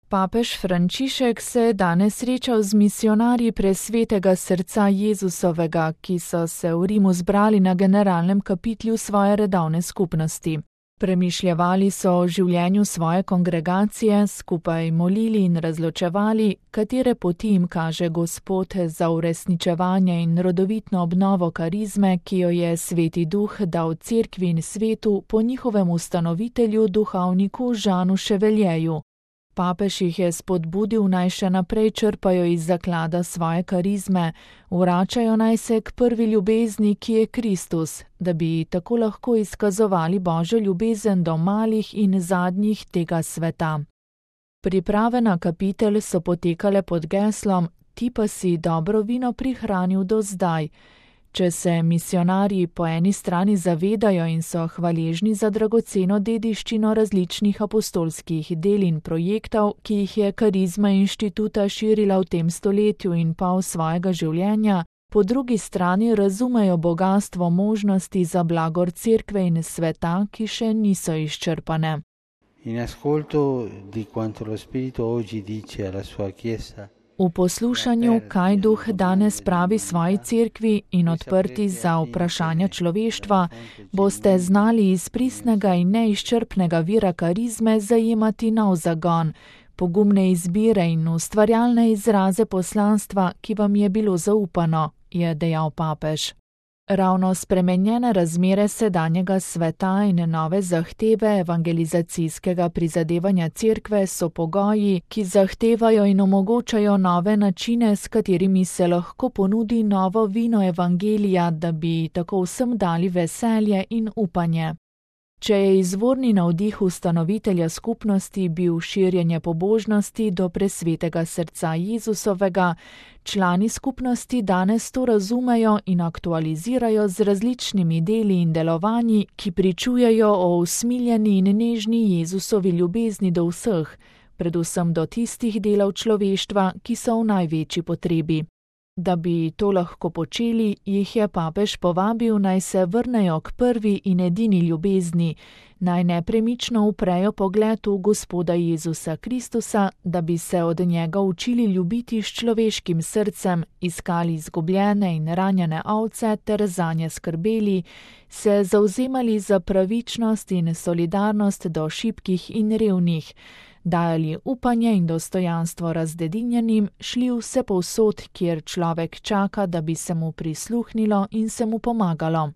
Papež Frančišek se je danes srečal z misijonarji Presvetega srca Jezusovega, ki so se v Rimu zbrali na generalnem kapitlju svoje redovne skupnosti. Premišljevali so o življenju svoje kongregacije, skupaj molili in razločevali, katere poti jim kaže Gospod za uresničevanje in rodovitno obnovo karizme, ki jo je Sveti Duh dal Cerkvi in svetu po njihovem ustanovitelju, duhovniku Žanu Ševeljeju. Papež jih je spodbudil, naj še naprej črpajo iz zaklada svoje karizme, vračajo naj se k prvi ljubezni, ki je Kristus, da bi tako lahko izkazovali Božjo ljubezen do malih in zadnjih tega sveta. Priprave na kapitelj so potekale pod geslom: Ti pa si dobro vino prihranil do zdaj. Če se misijonarji po eni strani zavedajo in so hvaležni za dragoceno dediščino različnih apostolskih del in projektov, ki jih je karizma inštituta širila v tem stoletju in pol svojega življenja, po drugi strani razumejo bogastvo možnosti za blagor Cerkve in sveta, ki še niso izčrpane. In ascolto di quanto lo Spirito oggi dice alla sua Chiesa. V poslušanju, kaj Duh danes pravi svoji Cerkvi in odprti za vprašanja človeštva, boste znali iz pristnega in neizčrpnega vira karizme zajemati nov zagon, pogumne izbire in ustvarjalne izraze poslanstva, ki vam je bilo zaupano, je dejal papež. Ravno spremenjene razmere sedanjega sveta in nove zahteve evangelizacijskega prizadevanja Cerkve so pogoji, ki zahtevajo in omogočajo nove načine, s katerimi se lahko ponudi novo vino evangelija, da bi tako vsem dali veselje in upanje. Če je izvorni navdih ustanovitelja skupnosti bil širjenje pobožnosti do Presvetega srca Jezusovega, člani skupnosti danes to razumejo in aktualizirajo z različnimi deli in delovanji, ki pričujejo o usmiljeni in nežni Jezusovi ljubezni do vseh, predvsem do tistih delov človeštva, ki so v največji potrebi. Da bi to lahko počeli, jih je papež povabil, naj se vrnejo k prvi in edini ljubezni, naj nepremično uprejo pogled v Gospoda Jezusa Kristusa, da bi se od njega učili ljubiti s človeškim srcem, iskali izgubljene in ranjene ovce ter zanje skrbeli, se zavzemali za pravičnost in solidarnost do šibkih in revnih, dajali upanje in dostojanstvo razdedinjenim, šli vse povsod, kjer človek čaka, da bi se mu prisluhnilo in se mu pomagalo.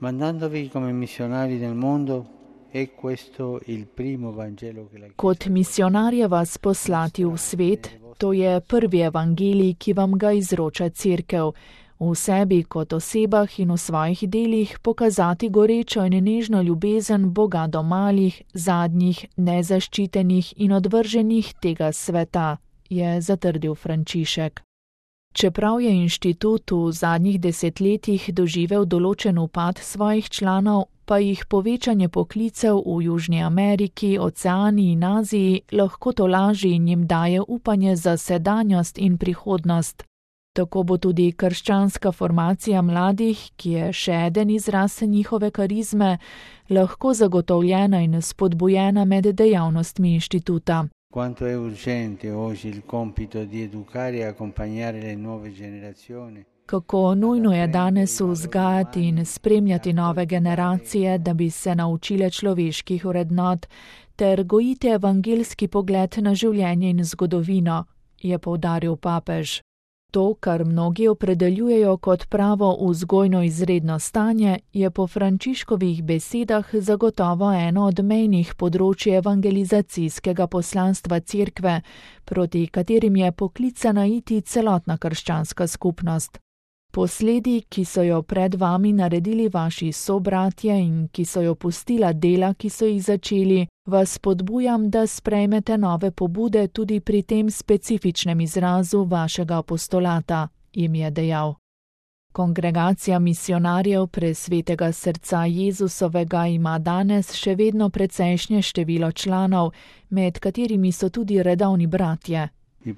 Kot misionarje vas poslati v svet, to je prvi evangelij, ki vam ga izroča Cerkev. V sebi kot osebah in v svojih delih pokazati gorečo in nežno ljubezen Boga do malih, zadnjih, nezaščitenih in odvrženih tega sveta, je zatrdil Frančišek. Čeprav je inštitut v zadnjih desetletjih doživel določen upad svojih članov, pa jih povečanje poklicev v Južni Ameriki, Oceaniji in Aziji lahko tolaži in jim daje upanje za sedanjost in prihodnost. Tako bo tudi krščanska formacija mladih, ki je še eden izraz njihove karizme, lahko zagotovljena in spodbujena med dejavnostmi inštituta. Quanto è urgente oggi il compito di educare e accompagnare le nuove generazioni. Kako nujno je danes vzgajati in spremljati nove generacije, da bi se naučile človeških vrednot, ter gojiti evangelski pogled na življenje in zgodovino, je poudaril papež. To, kar mnogi opredeljujejo kot pravo vzgojno izredno stanje, je po Frančiškovih besedah zagotovo eno od mejnih področij evangelizacijskega poslanstva Cerkve, proti katerim je poklicana iti celotna krščanska skupnost. Posledi, ki so jo pred vami naredili vaši sobratje in ki so jo pustila dela, ki so jih začeli, vas spodbujam, da sprejmete nove pobude tudi pri tem specifičnem izrazu vašega apostolata, jim je dejal. Kongregacija misijonarjev Presvetega srca Jezusovega ima danes še vedno precejšnje število članov, med katerimi so tudi redovni bratje.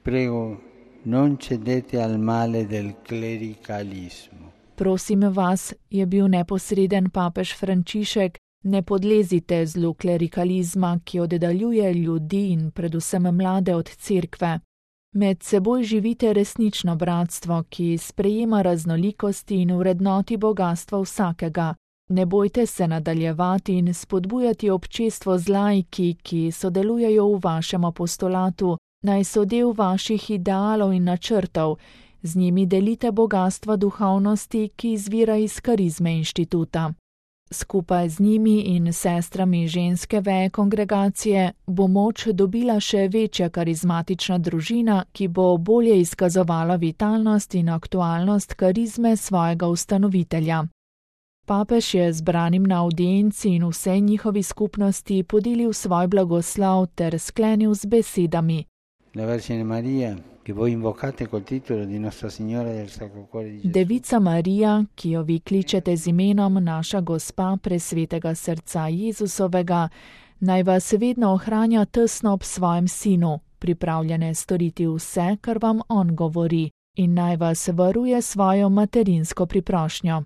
Non cedete al male del clericalismo. Prosim vas, je bil neposreden papež Frančišek, Ne podlezite zlu klerikalizma, ki oddaljuje ljudi in predvsem mlade od cerkve. Med seboj živite resnično bratstvo, ki sprejema raznolikosti in vrednoti bogastvo vsakega. Ne bojte se nadaljevati in spodbujati občestvo z laiki, ki sodelujejo v vašem apostolatu, naj so del vaših idealov in načrtov, z njimi delite bogastva duhovnosti, ki izvira iz karizme inštituta. Skupaj z njimi in sestrami ženske veje kongregacije bo moč dobila še večja karizmatična družina, ki bo bolje izkazovala vitalnost in aktualnost karizme svojega ustanovitelja. Papež je zbranim na avdienci in vsej njihovi skupnosti podelil svoj blagoslov ter sklenil z besedami: Devica Marija, ki jo vi kličete z imenom Naša Gospa presvetega srca Jezusovega, naj vas vedno ohranja tesno ob svojem sinu, pripravljene storiti vse, kar vam on govori, in naj vas varuje svojo materinsko priprošnjo.